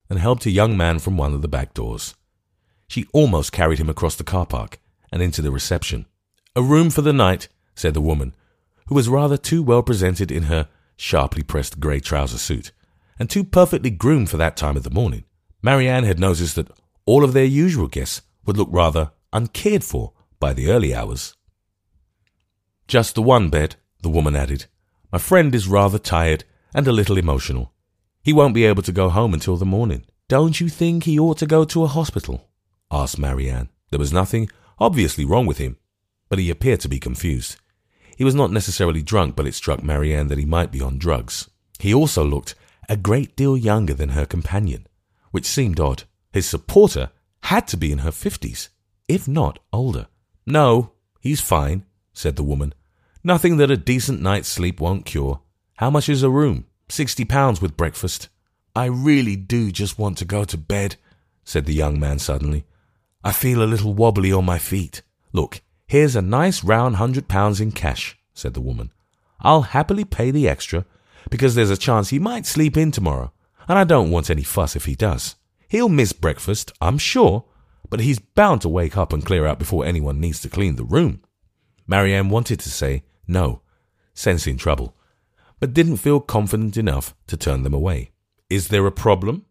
and helped a young man from one of the back doors. She almost carried him across the car park and into the reception. "A room for the night," said the woman, who was rather too well presented in her sharply pressed grey trouser suit, and too perfectly groomed for that time of the morning. Marianne had noticed that all of their usual guests would look rather uncared for by the early hours. "Just the one bed," the woman added. "My friend is rather tired and a little emotional. He won't be able to go home until the morning." "Don't you think he ought to go to a hospital?" asked Marianne. There was nothing obviously wrong with him, but he appeared to be confused. He was not necessarily drunk, but it struck Marianne that he might be on drugs. He also looked a great deal younger than her companion, which seemed odd. His supporter had to be in her 50s, if not older. "No, he's fine," said the woman. "Nothing that a decent night's sleep won't cure. How much is a room?" £60 with breakfast." "I really do just want to go to bed," said the young man suddenly. "I feel a little wobbly on my feet." "Look, here's a nice round £100 in cash," said the woman. "I'll happily pay the extra, because there's a chance he might sleep in tomorrow, and I don't want any fuss if he does. He'll miss breakfast, I'm sure, but he's bound to wake up and clear out before anyone needs to clean the room." Marianne wanted to say no, sensing trouble, but didn't feel confident enough to turn them away. "Is there a problem?"